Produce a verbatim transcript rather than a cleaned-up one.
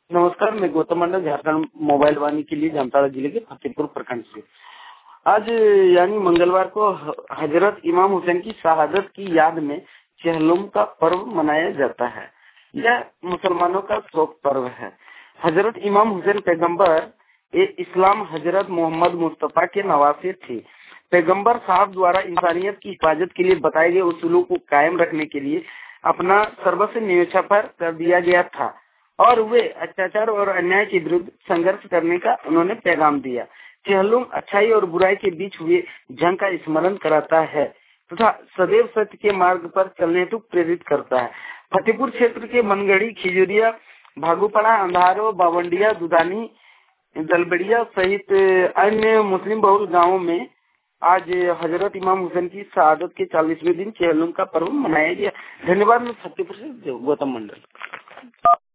नमस्कार, मैं गौतम मंडल झारखंड मोबाइल वाणी के लिए जामताड़ा जिले के फतेहपुर प्रखंड से। आज यानी मंगलवार को हजरत इमाम हुसैन की शहादत की याद में चहलुम का पर्व मनाया जाता है। यह मुसलमानों का शोक पर्व है। हजरत इमाम हुसैन पैगंबर ए इस्लाम हजरत मोहम्मद मुस्तफा के नवासे थे। पैगंबर साहब द्वारा इंसानियत की हिफाजत के लिए बताए गए उसूलों को कायम रखने के लिए अपना सर्वस्व न्योछावर कर दिया गया था और वे अत्याचार और अन्याय के विरुद्ध संघर्ष करने का उन्होंने पैगाम दिया। चहलुम अच्छाई और बुराई के बीच हुए जंग का स्मरण कराता है तथा सदैव सत्य के मार्ग पर चलने हेतु प्रेरित करता है। फतेहपुर क्षेत्र के मनगढ़ी, खिजूरिया, भागुपड़ा, अंधारो, बावंडिया, दुधानी, दलबड़िया सहित अन्य मुस्लिम बहुल गाँवों में आज हजरत इमाम हुसैन की शहादत के चालीसवें दिन चहलुम का पर्व मनाया गया। धन्यवाद। मैं फतेहपुर से गौतम मंडल।